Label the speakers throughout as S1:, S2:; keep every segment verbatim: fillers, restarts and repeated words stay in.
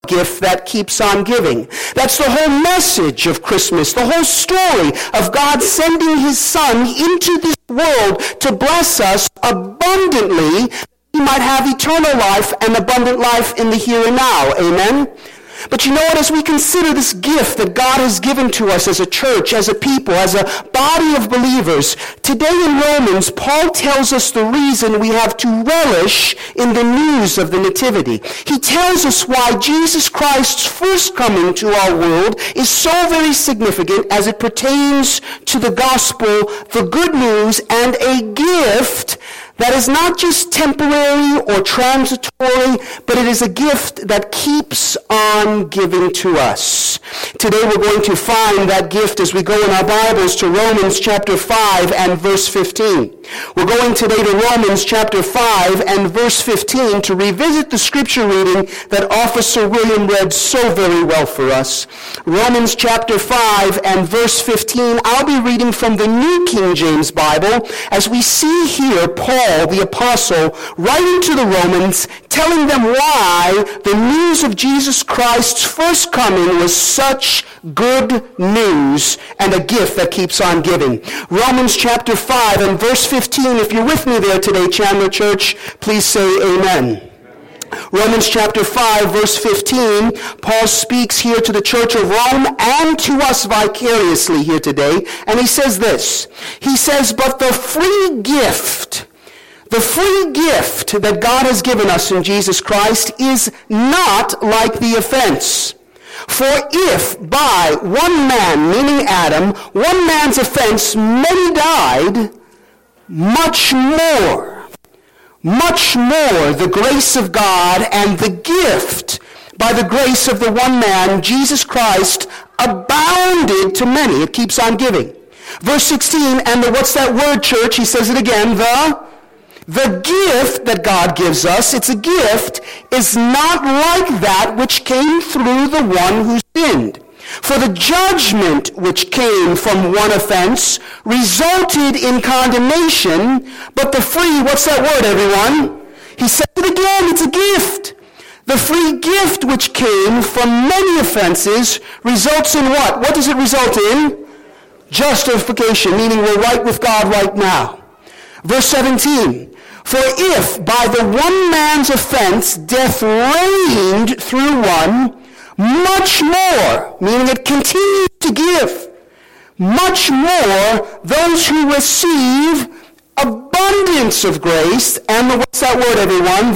S1: gift that keeps on giving. That's the whole message of Christmas, the whole story of God sending his Son into this world to bless us abundantly, that we might have eternal life and abundant life in the here and now. Amen? But you know what? As we consider this gift that God has given to us as a church, as a people, as a body of believers, today in Romans, Paul tells us the reason we have to relish in the news of the Nativity. He tells us why Jesus Christ's first coming to our world is so very significant as it pertains to the gospel, the good news, and a gift that is not just temporary or transitory, but it is a gift that keeps on giving to us. Today we're going to find that gift as we go in our Bibles to Romans chapter five and verse fifteen. We're going today to Romans chapter five and verse fifteen to revisit the scripture reading that Officer William read so very well for us. Romans chapter five and verse fifteen. I'll be reading from the New King James Bible as we see here Paul, the apostle, writing to the Romans, telling them why the news of Jesus Christ's first coming was such good news and a gift that keeps on giving. Romans chapter five and verse fifteen. If you're with me there today, Chandler Church, please say amen. Romans chapter five, verse fifteen, Paul speaks here to the church of Rome and to us vicariously here today, and he says this. He says, but the free gift, the free gift that God has given us in Jesus Christ is not like the offense. For if by one man, meaning Adam, one man's offense many died, much more, much more the grace of God and the gift by the grace of the one man, Jesus Christ, abounded to many. It keeps on giving. Verse sixteen, and the, what's that word, church? He says it again, the... The gift that God gives us, it's a gift, is not like that which came through the one who sinned. For the judgment which came from one offense resulted in condemnation, but the free, what's that word, everyone? He said it again, it's a gift. The free gift which came from many offenses results in what? What does it result in? Justification, meaning we're right with God right now. Verse seventeen, for if by the one man's offense death reigned through one, much more, meaning it continues to give, much more those who receive abundance of grace, and the, what's that word, everyone?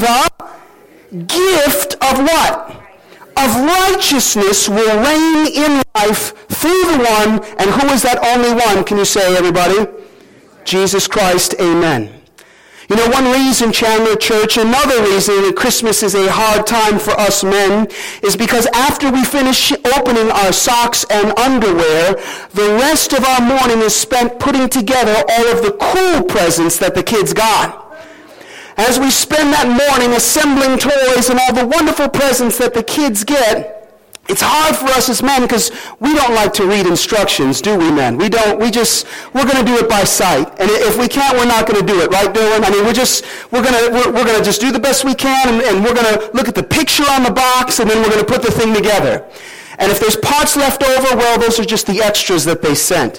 S1: The gift of what? Of righteousness will reign in life through the one, and who is that only one? Can you say, everybody? Jesus Christ, amen. You know, one reason, Chandler Church, another reason that Christmas is a hard time for us men is because after we finish opening our socks and underwear, the rest of our morning is spent putting together all of the cool presents that the kids got. As we spend that morning assembling toys and all the wonderful presents that the kids get, it's hard for us as men because we don't like to read instructions, do we, men? We don't. We just, we're going to do it by sight. And if we can't, we're not going to do it, right, Dylan? I mean, we're just, we're going to, we're, we're going to just do the best we can, and, and we're going to look at the picture on the box, and then we're going to put the thing together. And if there's parts left over, well, those are just the extras that they sent.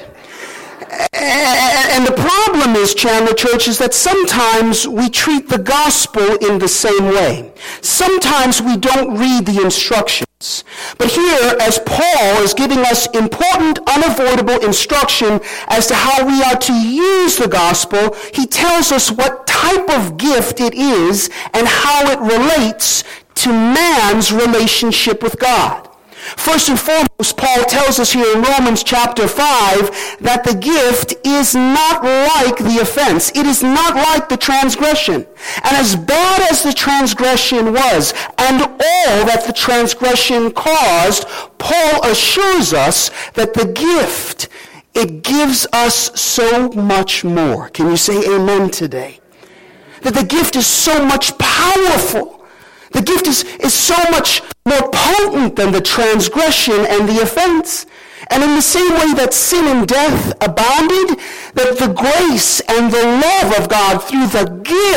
S1: And the problem is, Chandler Church, is that sometimes we treat the gospel in the same way. Sometimes we don't read the instructions. But here, as Paul is giving us important, unavoidable instruction as to how we are to use the gospel, he tells us what type of gift it is and how it relates to man's relationship with God. First and foremost, Paul tells us here in Romans chapter five that the gift is not like the offense. It is not like the transgression. And as bad as the transgression was, and all that the transgression caused, Paul assures us that the gift, it gives us so much more. Can you say amen today? That the gift is so much powerful. The gift is, is so much more potent than the transgression and the offense. And in the same way that sin and death abounded, that the grace and the love of God through the gift,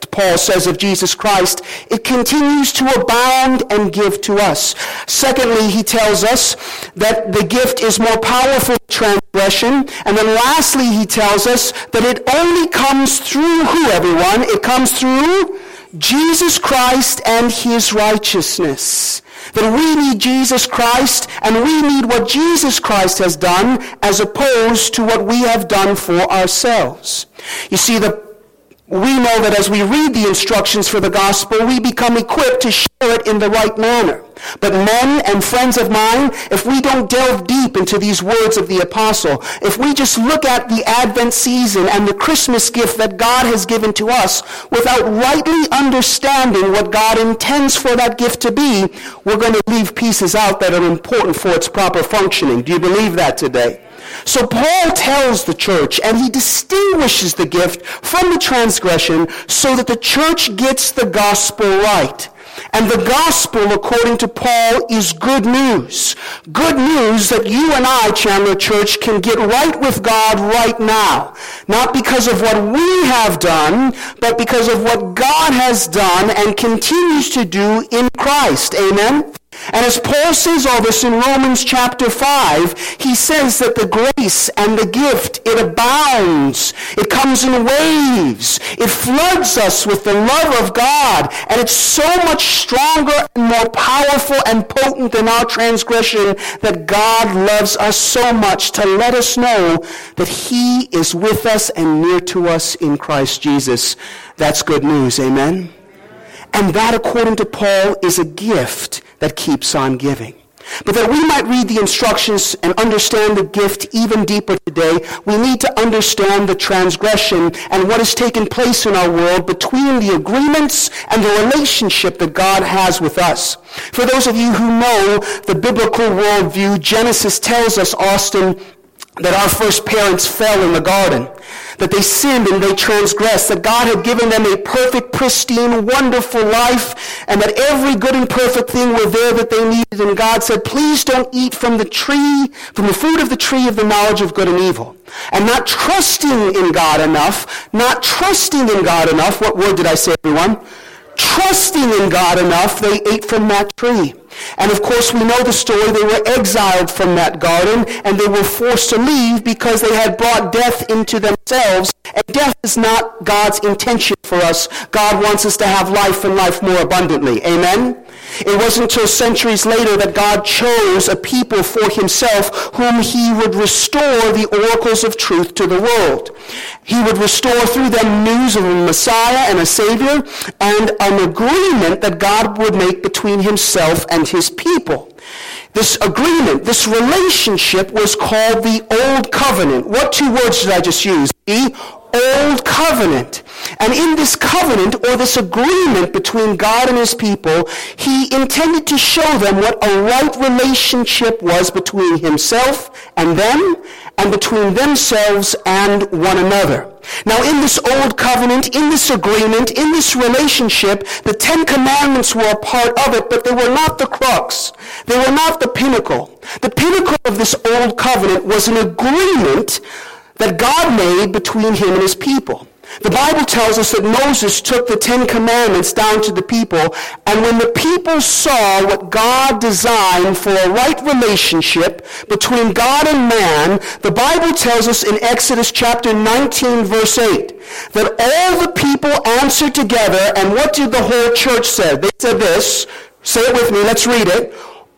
S1: Paul says of Jesus Christ, it continues to abound and give to us. Secondly, he tells us that the gift is more powerful than transgression. And then lastly, he tells us that it only comes through who, everyone? It comes through Jesus Christ and his righteousness. That we need Jesus Christ and we need what Jesus Christ has done as opposed to what we have done for ourselves. You see, the we know that as we read the instructions for the gospel, we become equipped to share it in the right manner. But men and friends of mine, if we don't delve deep into these words of the apostle, if we just look at the Advent season and the Christmas gift that God has given to us without rightly understanding what God intends for that gift to be, we're going to leave pieces out that are important for its proper functioning. Do you believe that today? So Paul tells the church, and he distinguishes the gift from the transgression so that the church gets the gospel right. And the gospel, according to Paul, is good news. Good news that you and I, Chandler Church, can get right with God right now. Not because of what we have done, but because of what God has done and continues to do in Christ. Amen? And as Paul says all this in Romans chapter five, he says that the grace and the gift, it abounds. It comes in waves. It floods us with the love of God. And it's so much stronger and more powerful and potent than our transgression that God loves us so much to let us know that he is with us and near to us in Christ Jesus. That's good news. Amen? And that, according to Paul, is a gift that keeps on giving. But that we might read the instructions and understand the gift even deeper today, we need to understand the transgression and what has taken place in our world between the agreements and the relationship that God has with us. For those of you who know the biblical worldview, Genesis tells us, Austin, that our first parents fell in the garden, that they sinned and they transgressed, that God had given them a perfect, pristine, wonderful life, and that every good and perfect thing were there that they needed. And God said, please don't eat from the tree, from the fruit of the tree of the knowledge of good and evil. And not trusting in God enough, not trusting in God enough, what word did I say, everyone? Trusting in God enough, they ate from that tree. And of course, we know the story. They were exiled from that garden, and they were forced to leave because they had brought death into themselves. And death is not God's intention for us. God wants us to have life and life more abundantly. Amen? It wasn't until centuries later that God chose a people for himself whom he would restore the oracles of truth to the world. He would restore through them news of a Messiah and a Savior and an agreement that God would make between himself and his people. This agreement, this relationship was called the Old Covenant. What two words did I just use? The Old Covenant. And in this covenant, or this agreement between God and his people, he intended to show them what a right relationship was between himself and them, and between themselves and one another. Now, in this Old Covenant, in this agreement, in this relationship, the Ten Commandments were a part of it, but they were not the crux. They were not the pinnacle. The pinnacle of this Old Covenant was an agreement that God made between him and his people. The Bible tells us that Moses took the Ten Commandments down to the people, and when the people saw what God designed for a right relationship between God and man, the Bible tells us in Exodus chapter nineteen, verse eight, that all the people answered together, and what did the whole church say? They said this, say it with me, let's read it.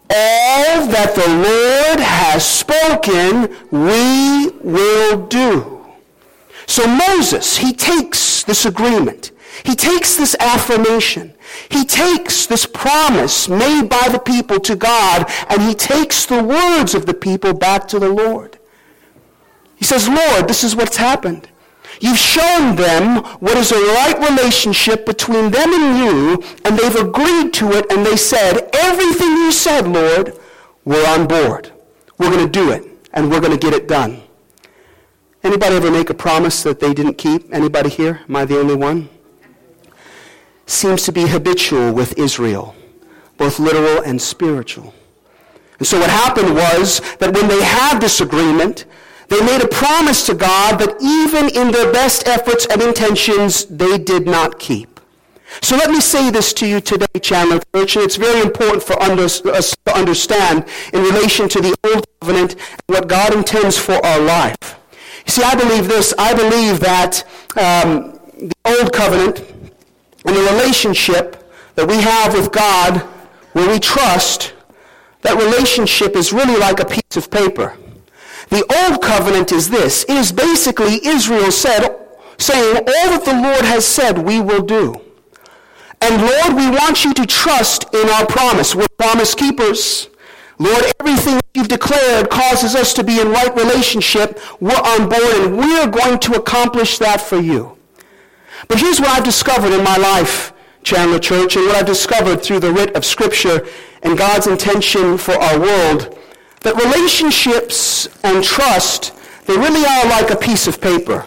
S1: All that the Lord has spoken, we will do. So Moses, he takes this agreement. He takes this affirmation. He takes this promise made by the people to God, and he takes the words of the people back to the Lord. He says, Lord, this is what's happened. You've shown them what is a right relationship between them and you, and they've agreed to it, and they said, everything you said, Lord, we're on board. We're going to do it, and we're going to get it done. Anybody ever make a promise that they didn't keep? Anybody here? Am I the only one? Seems to be habitual with Israel, both literal and spiritual. And so what happened was that when they had this agreement, they made a promise to God that even in their best efforts and intentions, they did not keep. So let me say this to you today, Chandler Church, and it's very important for under, us to understand in relation to the Old Covenant and what God intends for our life. You see, I believe this. I believe that um, the Old Covenant and the relationship that we have with God, where we trust, that relationship is really like a piece of paper. The Old Covenant is this. It is basically Israel said, saying, all that the Lord has said we will do. And Lord, we want you to trust in our promise. We're promise keepers. Lord, everything you've declared causes us to be in right relationship. We're on board, and we're going to accomplish that for you. But here's what I've discovered in my life, Chandler Church, and what I've discovered through the writ of Scripture and God's intention for our world, that relationships and trust, they really are like a piece of paper.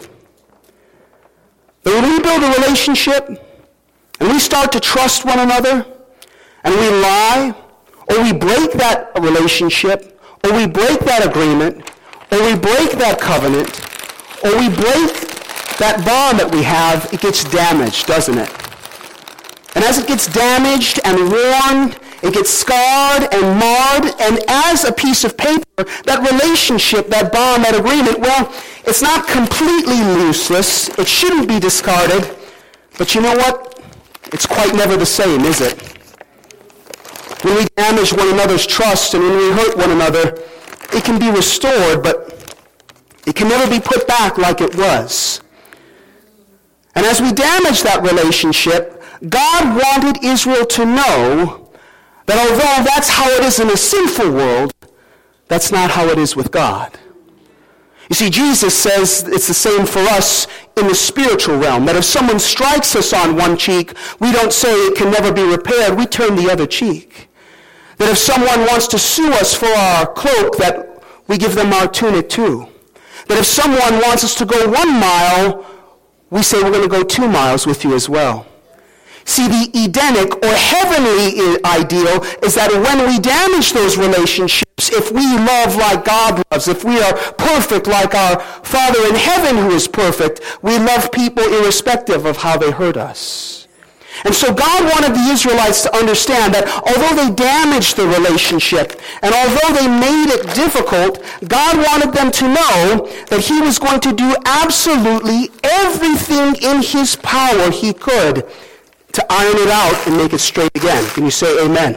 S1: That when we build a relationship, and we start to trust one another, and we lie, or we break that relationship, or we break that agreement, or we break that covenant, or we break that bond that we have, it gets damaged, doesn't it? And as it gets damaged and worn, it gets scarred and marred, and as a piece of paper, that relationship, that bond, that agreement, well, it's not completely useless. It shouldn't be discarded. But you know what? It's quite never the same, is it? When we damage one another's trust and when we hurt one another, it can be restored, but it can never be put back like it was. And as we damage that relationship, God wanted Israel to know that although that's how it is in a sinful world, that's not how it is with God. You see, Jesus says it's the same for us in the spiritual realm, that if someone strikes us on one cheek, we don't say it can never be repaired, we turn the other cheek. That if someone wants to sue us for our cloak, that we give them our tunic too. That if someone wants us to go one mile, we say we're going to go two miles with you as well. See, the Edenic or heavenly ideal is that when we damage those relationships, if we love like God loves, if we are perfect like our Father in heaven who is perfect, we love people irrespective of how they hurt us. And so God wanted the Israelites to understand that although they damaged the relationship and although they made it difficult, God wanted them to know that he was going to do absolutely everything in his power he could to iron it out and make it straight again. Can you say amen?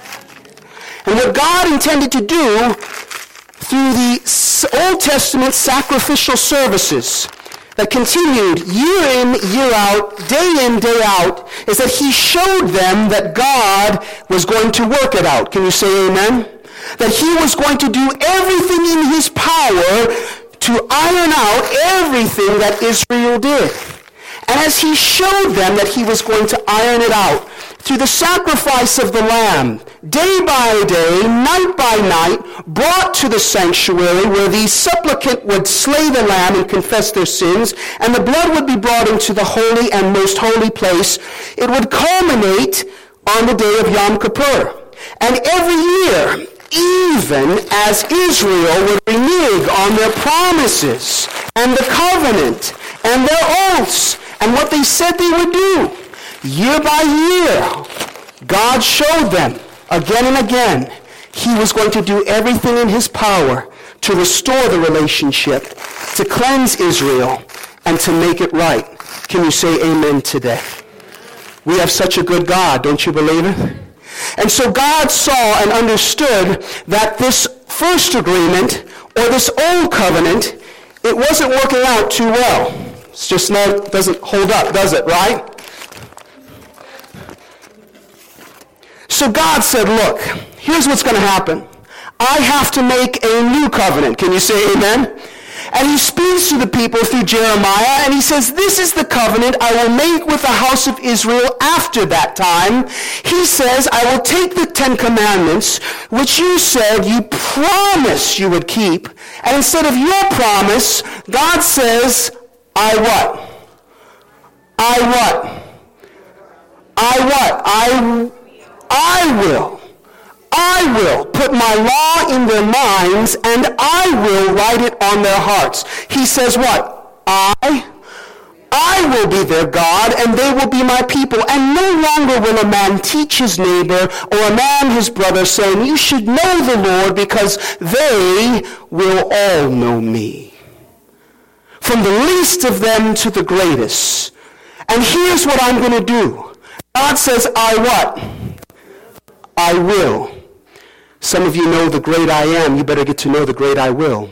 S1: And what God intended to do through the Old Testament sacrificial services that continued year in, year out, day in, day out, is that he showed them that God was going to work it out. Can you say amen? That he was going to do everything in his power to iron out everything that Israel did. And as he showed them that he was going to iron it out, through the sacrifice of the lamb, day by day, night by night, brought to the sanctuary where the supplicant would slay the lamb and confess their sins, and the blood would be brought into the holy and most holy place, it would culminate on the day of Yom Kippur. And every year, even as Israel would renege on their promises and the covenant and their oaths and what they said they would do, year by year, God showed them again and again he was going to do everything in his power to restore the relationship, to cleanse Israel, and to make it right. Can you say amen today? We have such a good God, don't you believe it? And so God saw and understood that this first agreement, or this old covenant, it wasn't working out too well. It's just not, doesn't hold up, does it, right? So God said, look, here's what's going to happen. I have to make a new covenant. Can you say amen? And he speaks to the people through Jeremiah, and he says, this is the covenant I will make with the house of Israel after that time. He says, I will take the Ten Commandments, which you said you promised you would keep, and instead of your promise, God says, I what? I what? I what? I, I will. I will put my law in their minds, and I will write it on their hearts. He says what? I, I will be their God, and they will be my people. And no longer will a man teach his neighbor or a man his brother, saying, you should know the Lord, because they will all know me, from the least of them to the greatest. And here's what I'm going to do. God says, I what? I will. Some of you know the great I am. You better get to know the great I will.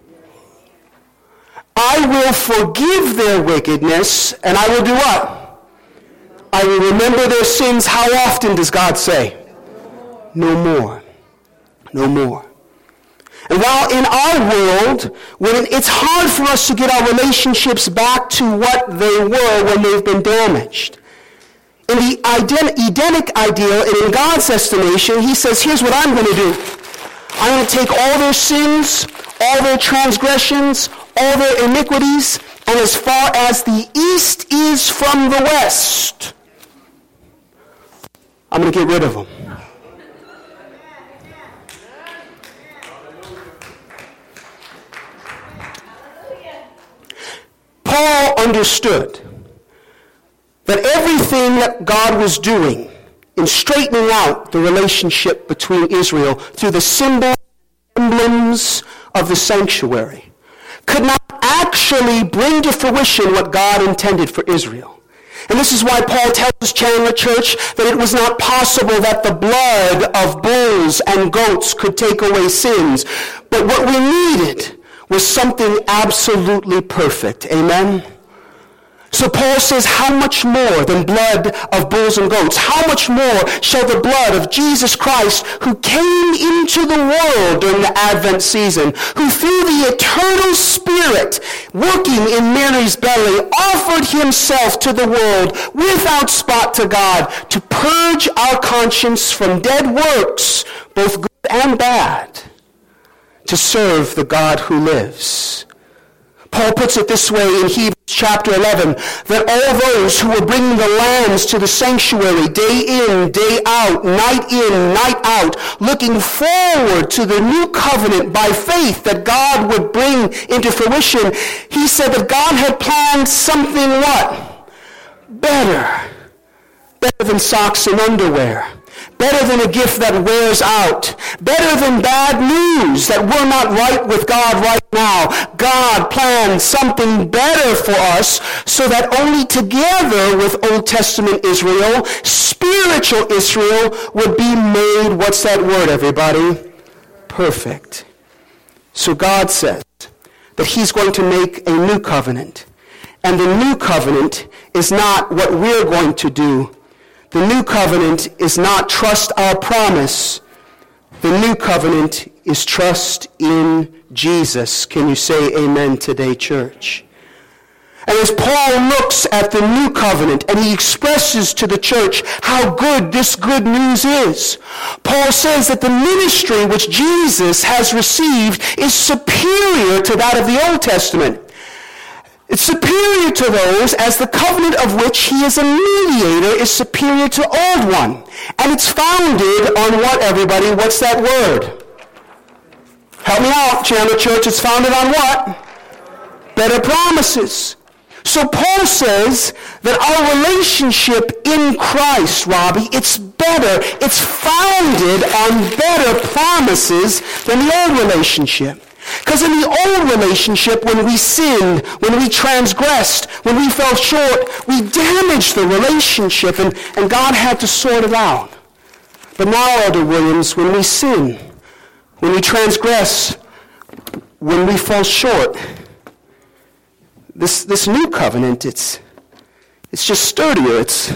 S1: I will forgive their wickedness, and I will do what? I will remember their sins. How often does God say? No more. No more. And while in our world, when it's hard for us to get our relationships back to what they were when they've been damaged, in the Edenic ideal, and in God's estimation, he says, here's what I'm going to do. I'm going to take all their sins, all their transgressions, all their iniquities, and as far as the east is from the west, I'm going to get rid of them. Paul understood that everything that God was doing in straightening out the relationship between Israel through the symbols and emblems of the sanctuary could not actually bring to fruition what God intended for Israel. And this is why Paul tells Chandler Church that it was not possible that the blood of bulls and goats could take away sins. But what we needed was something absolutely perfect. Amen? So Paul says, how much more than blood of bulls and goats? How much more shall the blood of Jesus Christ, who came into the world during the Advent season, who through the eternal Spirit working in Mary's belly offered himself to the world without spot to God, to purge our conscience from dead works, both good and bad, to serve the God who lives. Paul puts it this way in Hebrews chapter eleven, that all those who were bringing the lambs to the sanctuary day in, day out, night in, night out, looking forward to the new covenant by faith that God would bring into fruition, he said that God had planned something what? Better. Better than socks and underwear. Better than a gift that wears out. Better than bad news that we're not right with God right now. God planned something better for us so that only together with Old Testament Israel, spiritual Israel would be made, what's that word, everybody? Perfect. So God says that he's going to make a new covenant. And the new covenant is not what we're going to do. The new covenant is not trust our promise. The new covenant is trust in Jesus. Can you say amen today, church? And as Paul looks at the new covenant and he expresses to the church how good this good news is, Paul says that the ministry which Jesus has received is superior to that of the Old Testament. It's superior to those as the covenant of which he is a mediator is superior to old one. And it's founded on what, everybody? What's that word? Help me out, Chandler Church. It's founded on what? Better promises. So Paul says that our relationship in Christ, Robbie, it's better. It's founded on better promises than the old relationship. Because in the old relationship, when we sinned, when we transgressed, when we fell short, we damaged the relationship, and, and God had to sort it out. But now, Elder Williams, when we sin, when we transgress, when we fall short, this this new covenant, it's it's just sturdier, it's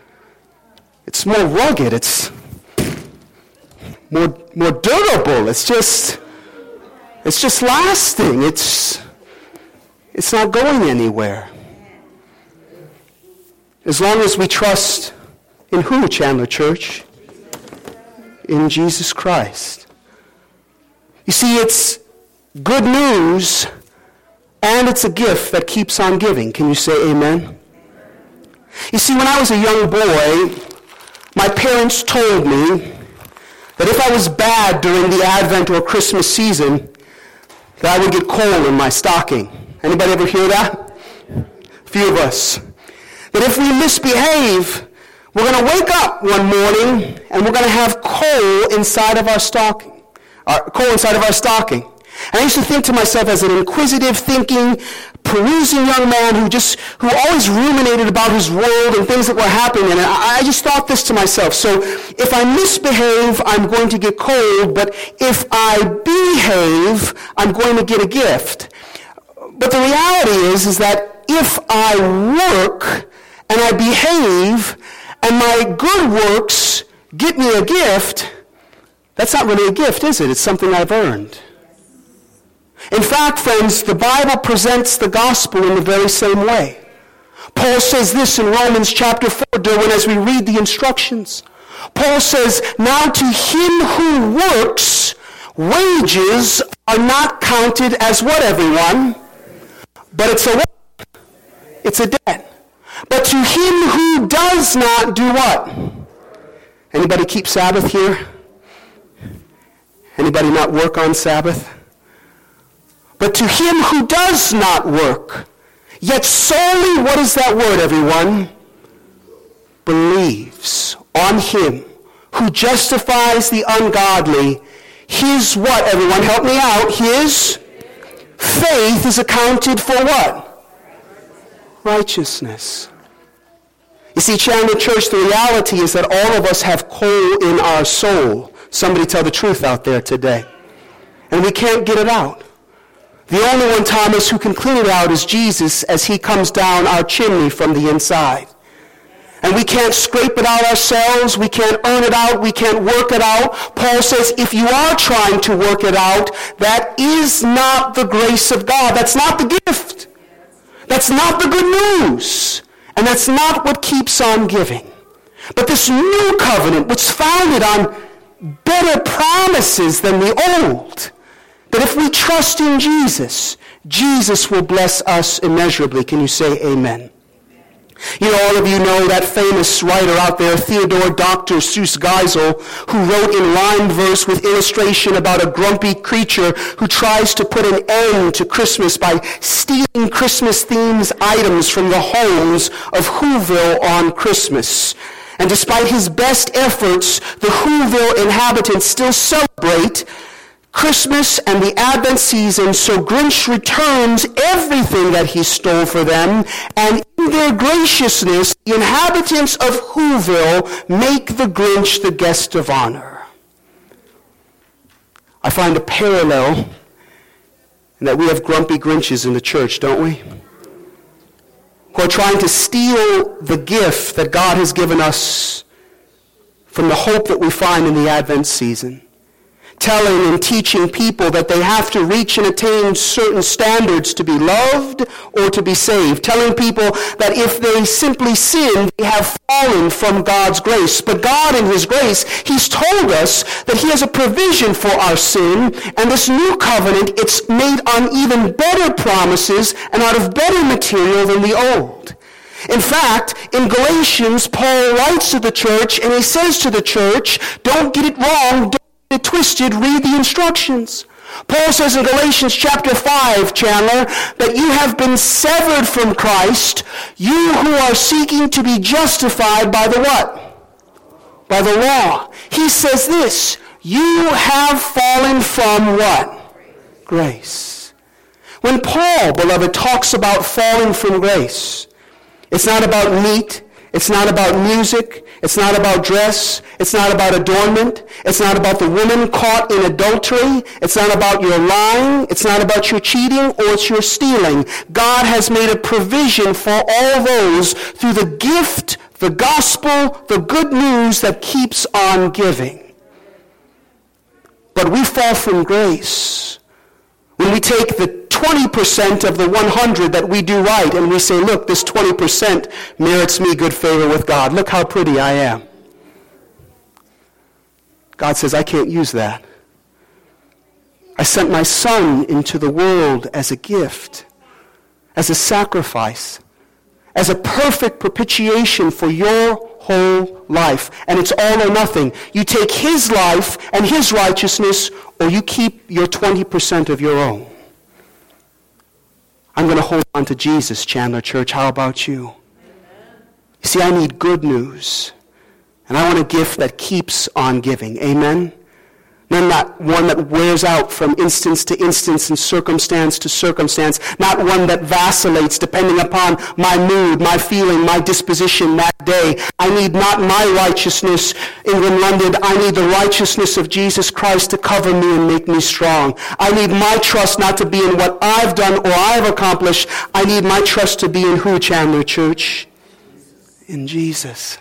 S1: it's more rugged, it's more more durable, it's just It's just lasting. It's, it's not going anywhere. As long as we trust in who, Chandler Church? In Jesus Christ. You see, it's good news and it's a gift that keeps on giving. Can you say amen? You see, when I was a young boy, my parents told me that if I was bad during the Advent or Christmas season, that I would get coal in my stocking. Anybody ever hear that? A few of us. That if we misbehave, we're going to wake up one morning and we're going to have coal inside of our stocking. Our, coal inside of our stocking. And I used to think to myself as an inquisitive, thinking, perusing young man who just, who always ruminated about his world and things that were happening. And I, I just thought this to myself. So if I misbehave, I'm going to get cold. But if I behave, I'm going to get a gift. But the reality is, is that if I work and I behave and my good works get me a gift, that's not really a gift, is it? It's something I've earned. In fact, friends, the Bible presents the gospel in the very same way. Paul says this in Romans chapter four, Derwin, as we read the instructions. Paul says, now to him who works, wages are not counted as what, everyone? But it's a what? It's a debt. But to him who does not do what? Anybody keep Sabbath here? Anybody not work on Sabbath? But to him who does not work, yet solely, what is that word, everyone? Believes on him who justifies the ungodly, his what, everyone? Help me out. His faith is accounted for what? Righteousness. You see, Chandler Church, the reality is that all of us have coal in our soul. Somebody tell the truth out there today. And we can't get it out. The only one, Thomas, who can clean it out is Jesus as he comes down our chimney from the inside. And we can't scrape it out ourselves. We can't earn it out. We can't work it out. Paul says if you are trying to work it out, that is not the grace of God. That's not the gift. That's not the good news. And that's not what keeps on giving. But this new covenant, which is founded on better promises than the old, that if we trust in Jesus, Jesus will bless us immeasurably. Can you say amen? You know, all of you know that famous writer out there, Theodore Doctor Seuss Geisel, who wrote in rhymed verse with illustration about a grumpy creature who tries to put an end to Christmas by stealing Christmas themed items from the homes of Whoville on Christmas. And despite his best efforts, the Whoville inhabitants still celebrate Christmas and the Advent season, so Grinch returns everything that he stole for them, and in their graciousness, the inhabitants of Whoville make the Grinch the guest of honor. I find a parallel in that we have grumpy Grinches in the church, don't we? Who are trying to steal the gift that God has given us from the hope that we find in the Advent season. Telling and teaching people that they have to reach and attain certain standards to be loved or to be saved. Telling people that if they simply sin, they have fallen from God's grace. But God in his grace, he's told us that he has a provision for our sin, and this new covenant, it's made on even better promises and out of better material than the old. In fact, in Galatians, Paul writes to the church, and he says to the church, don't get it wrong, don't it twisted, read the instructions. Paul says in Galatians chapter five, Chandler, that you have been severed from Christ, you who are seeking to be justified by the what? By the law. He says this, you have fallen from what? Grace. When Paul, beloved, talks about falling from grace, it's not about meat, it's not about music, it's not about dress, it's not about adornment, it's not about the woman caught in adultery, it's not about your lying, it's not about your cheating, or it's your stealing. God has made a provision for all those through the gift, the gospel, the good news that keeps on giving. But we fall from grace when we take the twenty percent of the one hundred that we do right, and we say, look, this twenty percent merits me good favor with God. Look how pretty I am. God says, I can't use that. I sent my son into the world as a gift, as a sacrifice, as a perfect propitiation for your whole life. And it's all or nothing. You take his life and his righteousness, or you keep your twenty percent of your own. I'm going to hold on to Jesus, Chandler Church. How about you? You see, I need good news. And I want a gift that keeps on giving. Amen? None not one that wears out from instance to instance and circumstance to circumstance. Not one that vacillates depending upon my mood, my feeling, my disposition that day. I need not my righteousness, England, London. I need the righteousness of Jesus Christ to cover me and make me strong. I need my trust not to be in what I've done or I've accomplished. I need my trust to be in who, Chandler Church? In Jesus.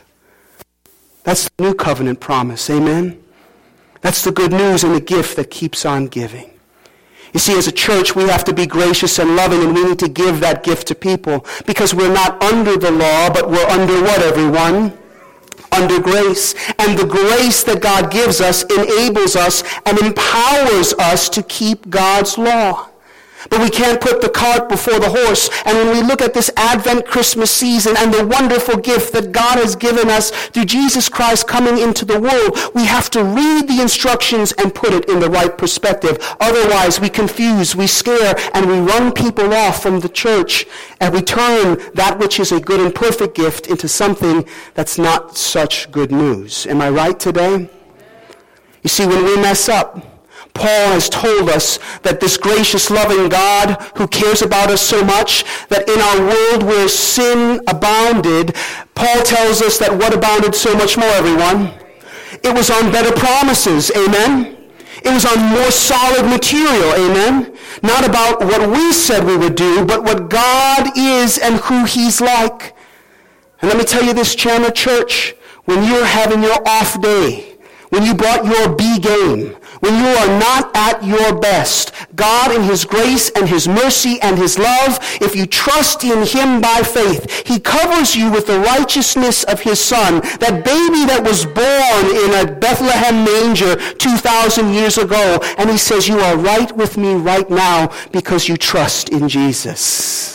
S1: That's the new covenant promise. Amen? That's the good news and the gift that keeps on giving. You see, as a church, we have to be gracious and loving, and we need to give that gift to people because we're not under the law, but we're under what, everyone? Under grace. And the grace that God gives us enables us and empowers us to keep God's law. But we can't put the cart before the horse. And when we look at this Advent Christmas season and the wonderful gift that God has given us through Jesus Christ coming into the world, we have to read the instructions and put it in the right perspective. Otherwise, we confuse, we scare, and we run people off from the church, and we turn that which is a good and perfect gift into something that's not such good news. Am I right today? You see, when we mess up, Paul has told us that this gracious, loving God who cares about us so much, that in our world where sin abounded, Paul tells us that what abounded so much more, everyone? It was on better promises, amen? It was on more solid material, amen? Not about what we said we would do, but what God is and who he's like. And let me tell you this, Chandler Church, when you're having your off day, when you brought your B game, when you are not at your best, God in his grace and his mercy and his love, if you trust in him by faith, he covers you with the righteousness of his Son, that baby that was born in a Bethlehem manger two thousand years ago, and he says, you are right with me right now because you trust in Jesus.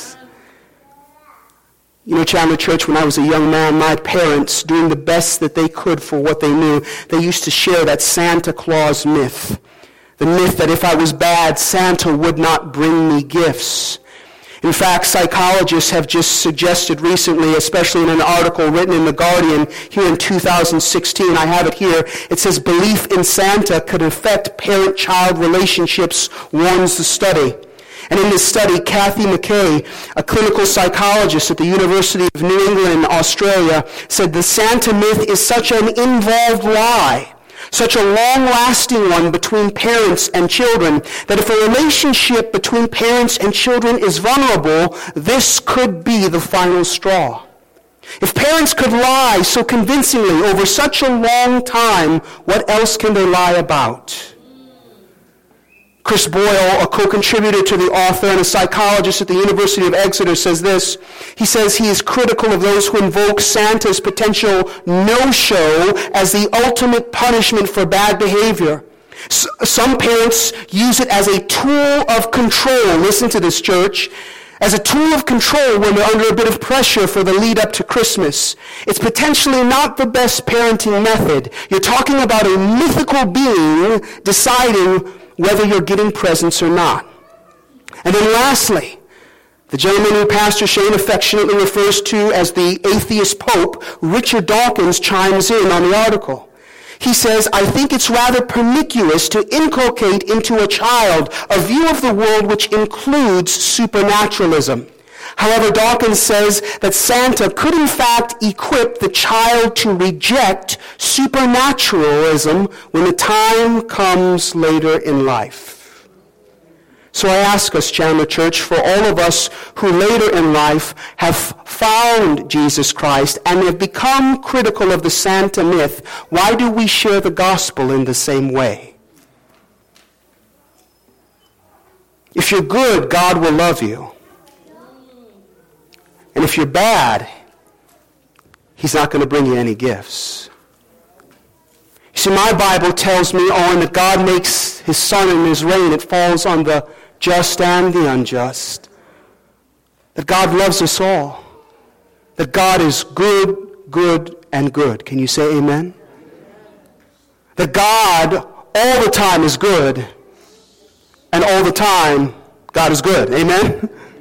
S1: You know, Chandler Church, when I was a young man, my parents, doing the best that they could for what they knew, they used to share that Santa Claus myth. The myth that if I was bad, Santa would not bring me gifts. In fact, psychologists have just suggested recently, especially in an article written in The Guardian here in two thousand sixteen, I have it here, it says belief in Santa could affect parent-child relationships, warns the study. And in this study, Kathy McKay, a clinical psychologist at the University of New England, Australia, said the Santa myth is such an involved lie, such a long-lasting one between parents and children, that if a relationship between parents and children is vulnerable, this could be the final straw. If parents could lie so convincingly over such a long time, what else can they lie about? Chris Boyle, a co-contributor to the author and a psychologist at the University of Exeter, says this. He says he is critical of those who invoke Santa's potential no-show as the ultimate punishment for bad behavior. S- some parents use it as a tool of control. Listen to this, church. As a tool of control when they're under a bit of pressure for the lead up to Christmas. It's potentially not the best parenting method. You're talking about a mythical being deciding whether you're getting presents or not. And then lastly, the gentleman who Pastor Shane affectionately refers to as the atheist pope, Richard Dawkins, chimes in on the article. He says, I think it's rather pernicious to inculcate into a child a view of the world which includes supernaturalism. However, Dawkins says that Santa could in fact equip the child to reject supernaturalism when the time comes later in life. So I ask us, Chandler Church, for all of us who later in life have found Jesus Christ and have become critical of the Santa myth, why do we share the gospel in the same way? If you're good, God will love you. And if you're bad, he's not going to bring you any gifts. You see, my Bible tells me, oh, and that God makes his sun and his rain, it falls on the just and the unjust. That God loves us all. That God is good, good, and good. Can you say amen? That God all the time is good, and all the time God is good. Amen?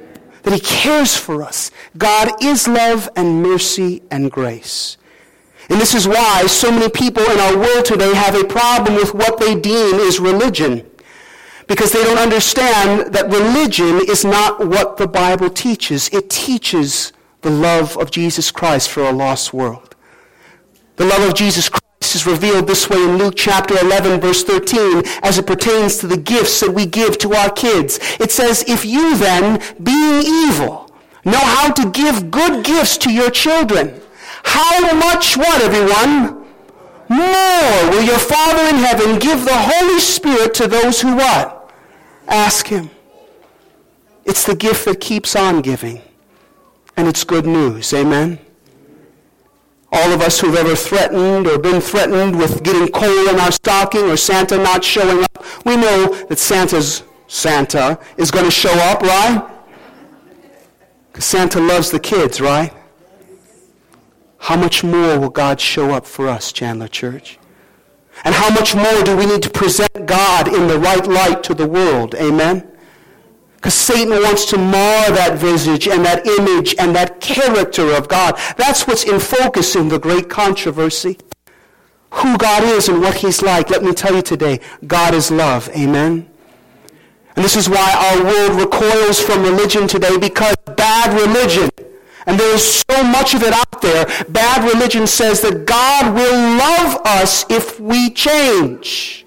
S1: that he cares for us. God is love and mercy and grace. And this is why so many people in our world today have a problem with what they deem is religion. Because they don't understand that religion is not what the Bible teaches. It teaches the love of Jesus Christ for a lost world. The love of Jesus Christ is revealed this way in Luke chapter eleven, verse thirteen, as it pertains to the gifts that we give to our kids. It says, if you then, being evil, know how to give good gifts to your children, how much, what, everyone? More will your Father in heaven give the Holy Spirit to those who what? Ask him. It's the gift that keeps on giving. And it's good news. Amen? All of us who've ever threatened or been threatened with getting coal in our stocking or Santa not showing up, we know that Santa's Santa is going to show up, right? Because Santa loves the kids, right? How much more will God show up for us, Chandler Church? And how much more do we need to present God in the right light to the world? Amen? Because Satan wants to mar that visage and that image and that character of God. That's what's in focus in the great controversy. Who God is and what he's like. Let me tell you today, God is love. Amen? And this is why our world recoils from religion today, because bad religion, and there is so much of it out there, bad religion says that God will love us if we change.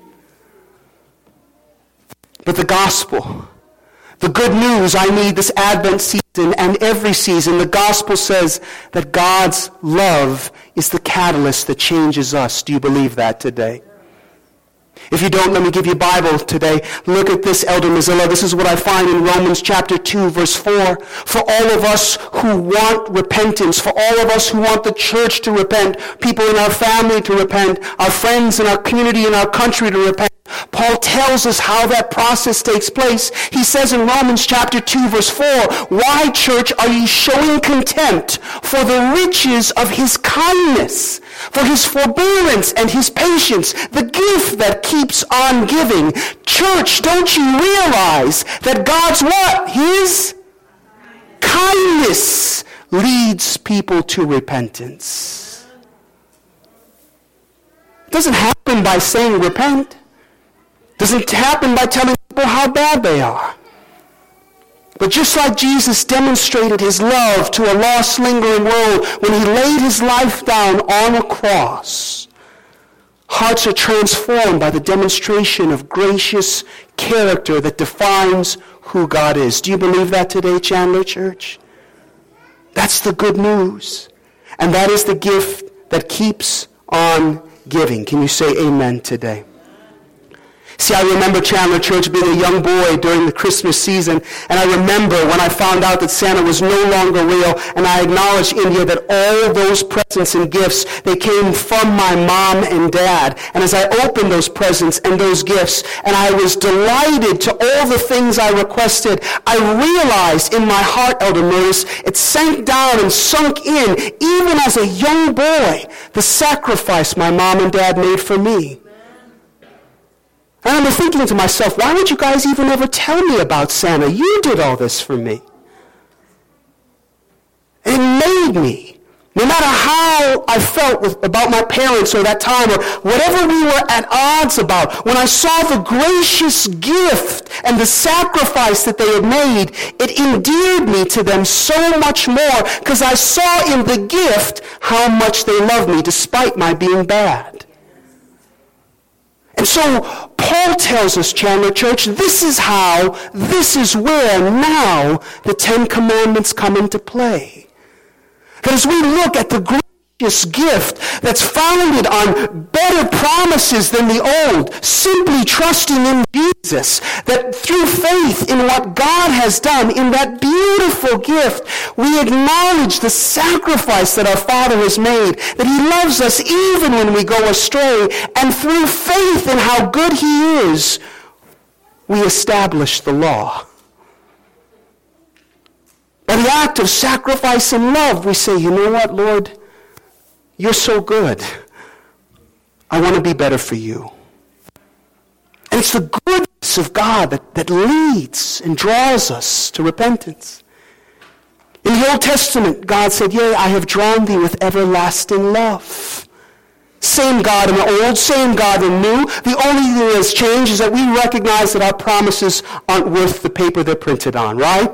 S1: But the gospel, the good news I need this Advent season and every season, the gospel says that God's love is the catalyst that changes us. Do you believe that today? If you don't, let me give you a Bible today. Look at this, Elder Mozilla. This is what I find in Romans chapter two, verse four. For all of us who want repentance, for all of us who want the church to repent, people in our family to repent, our friends in our community, in our country to repent, Paul tells us how that process takes place. He says in Romans chapter two, verse four, why, church, are ye showing contempt for the riches of his kindness, for his forbearance and his patience, the gift that keeps on giving? Church, don't you realize that God's what? His kindness leads people to repentance. It doesn't happen by saying repent. Doesn't happen by telling people how bad they are. But just like Jesus demonstrated his love to a lost, lingering world when he laid his life down on a cross, hearts are transformed by the demonstration of gracious character that defines who God is. Do you believe that today, Chandler Church? That's the good news. And that is the gift that keeps on giving. Can you say amen today? See, I remember, Chandler Church, being a young boy during the Christmas season, and I remember when I found out that Santa was no longer real, and I acknowledged, India, that all those presents and gifts, they came from my mom and dad. And as I opened those presents and those gifts, and I was delighted to all the things I requested, I realized in my heart, Elder Murtis, it sank down and sunk in, even as a young boy, the sacrifice my mom and dad made for me. And I remember thinking to myself, why would you guys even ever tell me about Santa? You did all this for me. And it made me, no matter how I felt with, about my parents or that time or whatever we were at odds about, when I saw the gracious gift and the sacrifice that they had made, it endeared me to them so much more because I saw in the gift how much they loved me despite my being bad. And so Paul tells us, Chandler Church, this is how, this is where now the Ten Commandments come into play. That as we look at the gracious gift that's founded on better promises than the old, simply trusting in Jesus, that through faith in what God has done, in that beautiful gift, we acknowledge the sacrifice that our Father has made, that he loves us even when we go astray, and through faith in how good he is, we establish the law. By the act of sacrifice and love, we say, you know what, Lord? You're so good. I want to be better for you. And it's the goodness of God that, that leads and draws us to repentance. In the Old Testament, God said, yea, I have drawn thee with everlasting love. Same God in the old, same God in the new. The only thing that has changed is that we recognize that our promises aren't worth the paper they're printed on, right?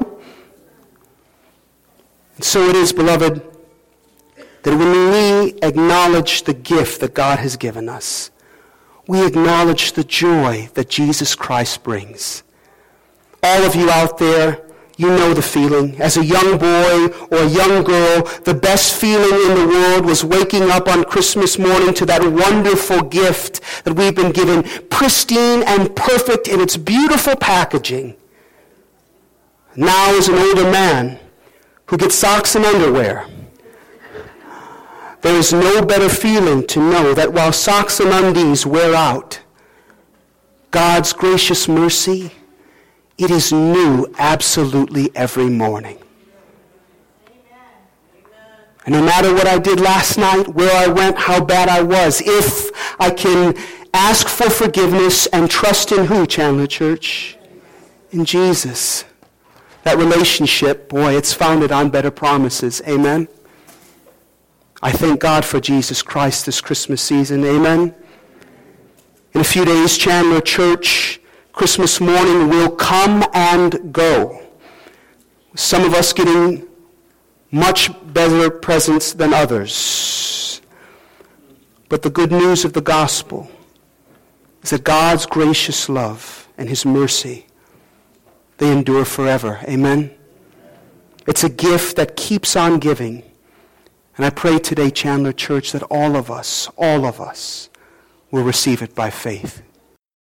S1: And so it is, beloved, that when we acknowledge the gift that God has given us, we acknowledge the joy that Jesus Christ brings. All of you out there, you know the feeling. As a young boy or a young girl, the best feeling in the world was waking up on Christmas morning to that wonderful gift that we've been given, pristine and perfect in its beautiful packaging. Now, as an older man who gets socks and underwear, there is no better feeling to know that while socks and undies wear out, God's gracious mercy, it is new absolutely every morning. And no matter what I did last night, where I went, how bad I was, if I can ask for forgiveness and trust in who, Chandler Church? In Jesus. That relationship, boy, it's founded on better promises. Amen? I thank God for Jesus Christ this Christmas season. Amen? In a few days, Chandler Church, Christmas morning will come and go. Some of us getting much better presents than others. But the good news of the gospel is that God's gracious love and his mercy, they endure forever. Amen? It's a gift that keeps on giving. And I pray today, Chandler Church, that all of us, all of us will receive it by faith.